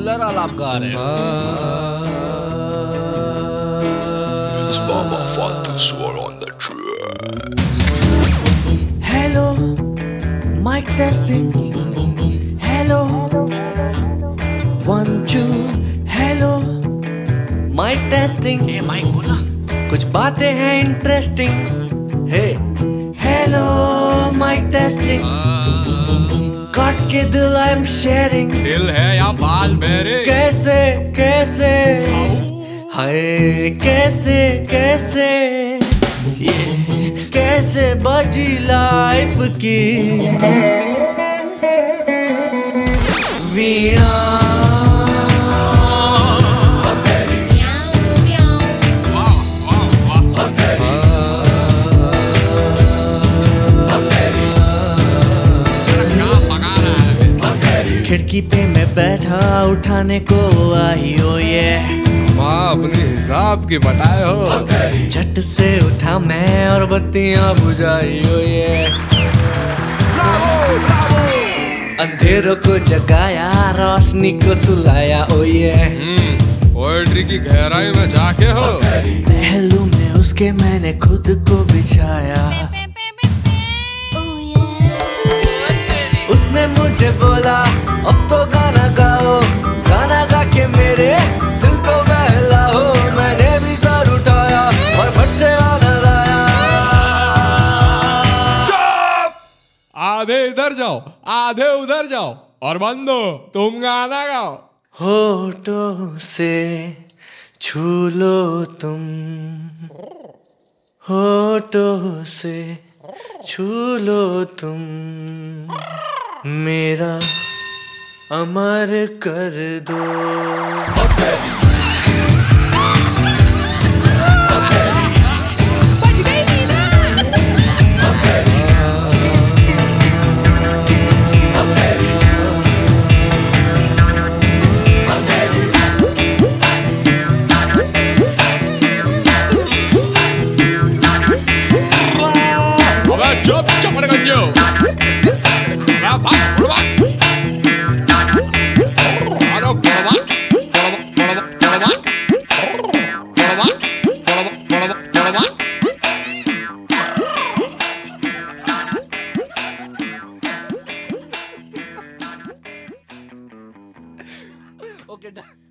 Colour आप गा रहे हो। It's Baba Father Swore on the track. Hello, mic testing. Hello, 1 2. Hello, mic testing. ए माइक बोला। कुछ बातें हैं interesting. Hey hello mic testing. काट के दिल आई एम शेयरिंग। दिल है या बाल मेरे? कैसे कैसे हाय कैसे कैसे ये कैसे बजी लाइफ की वीणा। खिड़की पे मैं बैठा उठाने को आई हो ये माँ अपने हिसाब की बताए हो। झट से उठा मैं और बत्तियां बुझाई हो ये। अंधेरों को जगाया रोशनी को सुलाया ओ ये। पोएट्री की गहराई में जाके हो। पहलू में उसके मैंने खुद को बिछाया। उसने मुझे बोला अब तो गाना गाओ, गाना गा के मेरे दिल को बहलाओ। मैंने भी सर उठाया और फट से गाना गाया। आधे इधर जाओ आधे उधर जाओ और बंदो तुम गाना गाओ। होठों से छू लो तुम, होठों से छू लो तुम, मेरा अमर कर दो। चुप चुप गंजो। Okay, done.